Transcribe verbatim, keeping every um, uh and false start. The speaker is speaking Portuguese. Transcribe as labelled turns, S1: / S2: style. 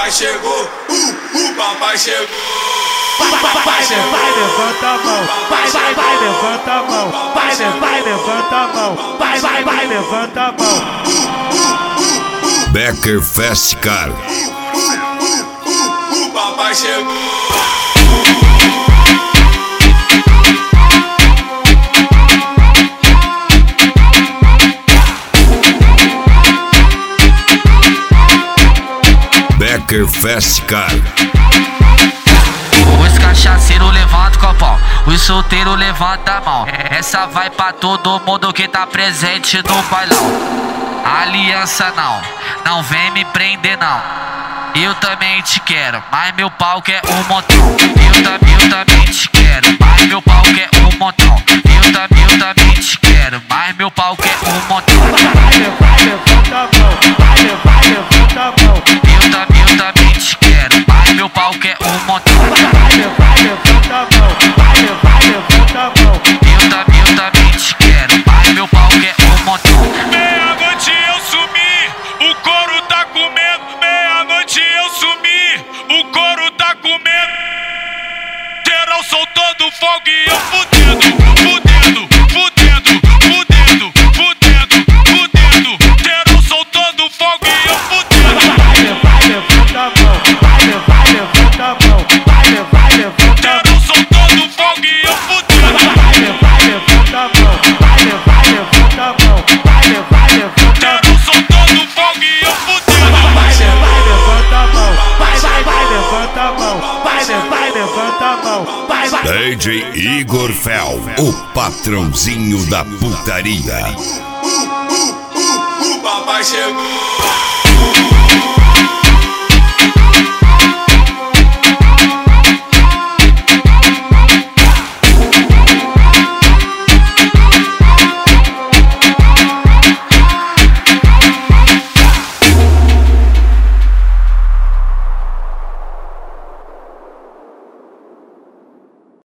S1: papai chegou, uh, o papai chegou.
S2: Vai, vai, vai, levanta a mão. Vai, vai, vai, levanta a mão. Vai, vai, levanta a mão. Vai, vai, vai, levanta a mão.
S3: Becker Fast Car.
S1: O papai chegou.
S3: Becker Fast Car.
S4: Os cachaceiros levanta o copão, os solteiros levanta a mão. Essa vai pra todo mundo que tá presente no bailão. Aliança não, não vem me prender não. Eu também te quero, mas meu pau quer um montão. Eu, tam, eu também te quero, mas meu pau quer um montão. Eu, tam, eu também te quero, mas meu pau quer um montão.
S2: Vai, vai, levanta a mão. Vai, vai, levanta a mão.
S4: Eu, tam, eu também te quero, mas meu pau quer um montão.
S2: Vai, vai, levanta a mão. Vai, vai, levanta a mão.
S4: Eu, tam, eu também te quero, mas meu pau quer um montão.
S1: Meia-noite eu sumi, o couro tá comendo. Meia-noite eu sumi, o couro tá comendo. Geral soltando fogo e eu fudendo, fudendo, fudendo, fudendo, fudendo, fudendo. Geral soltando fogo e eu fudendo.
S2: Vai, vai, levanta a mão. Vai, vai, levanta a mão. Vai, vai, levanta a mão.
S1: Geral soltando fogo e eu fudendo.
S2: Vai, vai, levanta a mão. Vai, vai, levanta a mão. Vai, vai, levanta a mão.
S1: Geral soltando fogo e eu fudendo.
S2: Vai, vai, levanta a mão. Vai, vai, vai, levanta a mão. Vai, vai, levanta a mão. Vai, vai.
S3: D J Igor Fel, o patrãozinho da putaria.
S1: O papai chegou.